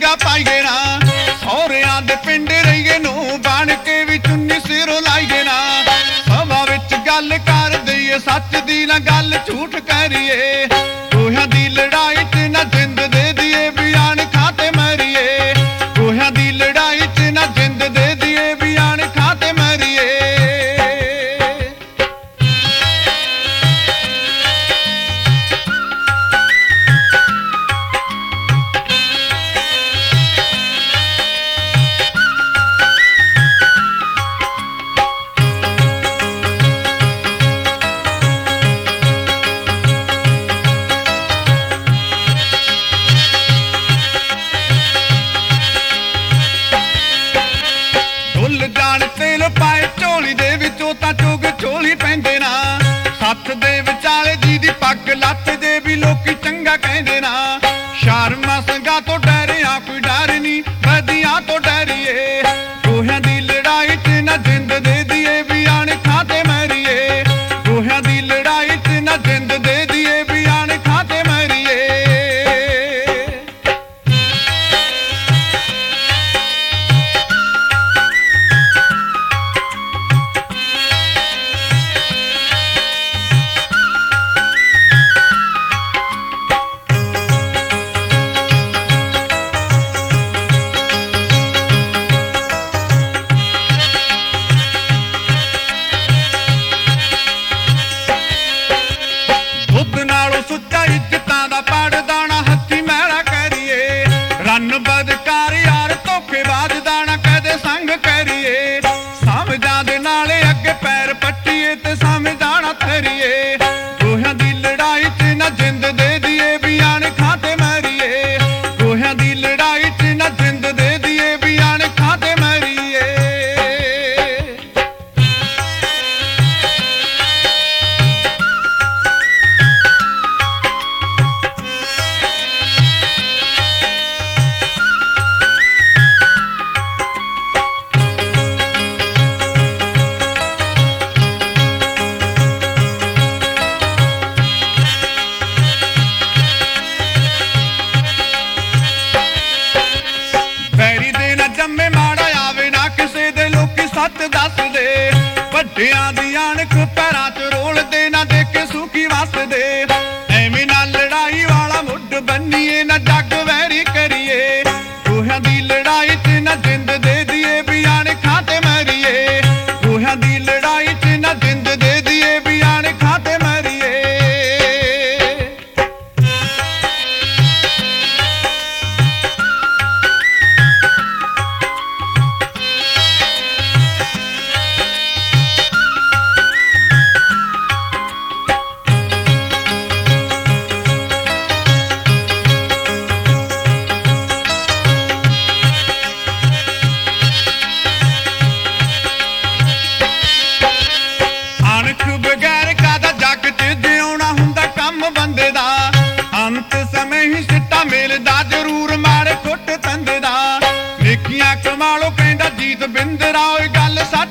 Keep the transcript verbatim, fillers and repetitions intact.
ਲੀੜਾ ਪਾਈਏ ना ਸਹੁਰਿਆਂ ਦੇ ਪਿੰਡ ਰਹੀਏ ਨੂੰ ਬਣ ਕੇ ਵੀ ਚੁੰਨੀ ਸਿਰੋਂ ਲਾਈਏ ना ਸਭਾ ਵਿੱਚ ਗੱਲ ਕਰ ਦਈਏ ਸੱਚ ਦੀ ਨਾ ਗੱਲ ਝੂਠ ਕਰੀਏ ਕੋਹਿਆਂ ਦੀ ਲੜਾਈ 'ਚ ਨਾ ਜਿੰਦ ਦੇ ਦਈਏ ਵੀ ਆਣ ਖਾ ਤੇ ਮਰੀਏ ਕੋਹਿਆਂ ਦੀ ਲੜਾਈ 'ਚ ਨਾ ਜਿੰਦ ਦੇ ਦਈਏ ਵੀ ਆਣ ਖਾ ਤੇ ਮਰੀਏ ਜਾਣ ਤੇਲ ਪਾਏ ਝੋਲੀ ਦੇ ਵਿੱਚੋਂ ਤਾਂ ਚੁਗ ਝੋਲੀ ਪੈਂਦੇ ਨਾ ਸੱਥ ਦੇ ਵਿਚਾਲੇ ਜੀ ਦੀ ਪੱਗ ਲੱਤ ਦੇ ਵੀ ਲੋਕੀ ਚੰਗਾ ਕਹਿੰਦੇ ਨਾ ਸ਼ਰਮਾਂ ਸਿੰਘਾਂ ਤੋਂ ਡਰਿਆ ਕੋਈ ਡਰ ਨਹੀਂ ਵਧੀਆਂ ਤੋਂ ਡਰੀਏ ਕੋਹਿਆਂ ਦੀ ਲੜਾਈ 'ਚ ਨਾ ਜਿੰਦ ਦੇ ਦਈਏ ਵੀ ਆਣ ਖਾ ਤੇ ਮਰੀਏ ਕੋਹਿਆਂ ਦੀ ਲੜਾਈ 'ਚ ਨਾ ਜਿੰਦ ਦੇ ਦਈਏ ਵੀ ਆਣ ਖਾ ਤੇ ਮਰੀਏ ਸੁੱਚਾ ਇੱਜ਼ਤਾਂ ਦਾ ਪੜਦਾ ਨਾ ਹੱਥੀ ਮੈਲਾ ਕਰੀਏ ਰੰਨ ਬਦਕਾਰ ਯਾਰ ਧੋਖੇਬਾਜ਼ ਦਾ ਨਾ ਕਦੇ ਸੰਗ ਕਰੀਏ ਸਮਝਾਂ ਦੇ ਨਾਲ ਅੱਗੇ ਪੈਰ ਪੱਟੀਏ ਤੇ ਸਮਝਾਂ ਨਾ ਧਰੀਏ ਕੋਹਿਆਂ ਦੀ ਲੜਾਈ 'ਚ ਨਾ ਜਿੰਦ ਦੇ ਦਈਏ ਵੀ ਆਣ ਖਾ ਤੇ ਮਰੀਏ ਕੋਹਿਆਂ ਦੀ ਲੜਾਈ 'ਚ ਨਾ ਜਿੰਦ ਦੇ ਦਈਏ ਵੀ ਆਣ ਖਾ ਤੇ ਮਰੀਏ ਜੰਮੇ ਮਾੜਾ ਆਵੇ ਨਾ ਕਿਸੇ ਦੇ ਲੋਕੀ ਸੱਚ ਦੱਸਦੇ ਵੱਡਿਆਂ ਦੀ ਅਣਖ ਪੈਰਾਂ 'ਚ ਰੋਲਦੇ ਨਾ ਦੇਖੇ ਸੁਖੀ ਵਸਦੇ ਐਵੇਂ ਨਾ ਲੜਾਈ ਵਾਲਾ ਮੁੱਢ ਬੰਨੀਏ ਨਾ ਜੱਗ ਵੈਰੀ ਕਰੀਏ ਕੋਹਿਆਂ ਦੀ ਲੜਾਈ 'ਚ ਨਾ ਜਿੰਦ ਦੇ ਦਈਏ ਵੀ ਆਣ ਖਾ ਤੇ ਮਰੀਏ ਕੋਹਿਆਂ ਦੀ ਲੜਾਈ 'ਚ ਨਾ ਜਿੰਦ ਦੇ ਦਈਏ ਵੀ ਆਣ ਖਾ ਤੇ ਮਰੀਏ ਬਗੈਰ ਕਾਦਾ ਜੱਗ 'ਚ ਜਿਉਣਾ ਹੁੰਦਾ ਕੰਮ ਬੰਦੇ ਦਾ ਅੰਤ ਸਮੇਂ ਹੀ ਸਿੱਟਾ ਮਿਲਦਾ ਜ਼ਰੂਰ ਮਾੜੇ ਕੁੱਟ ਤੰਦੇ ਦਾ ਨੇਕੀਆਂ ਕਮਾਲੋ ਕਹਿੰਦਾ ਜੀਤ ਬਿੰਦਰਾ ਓਏ ਗੱਲ ਸੱਚ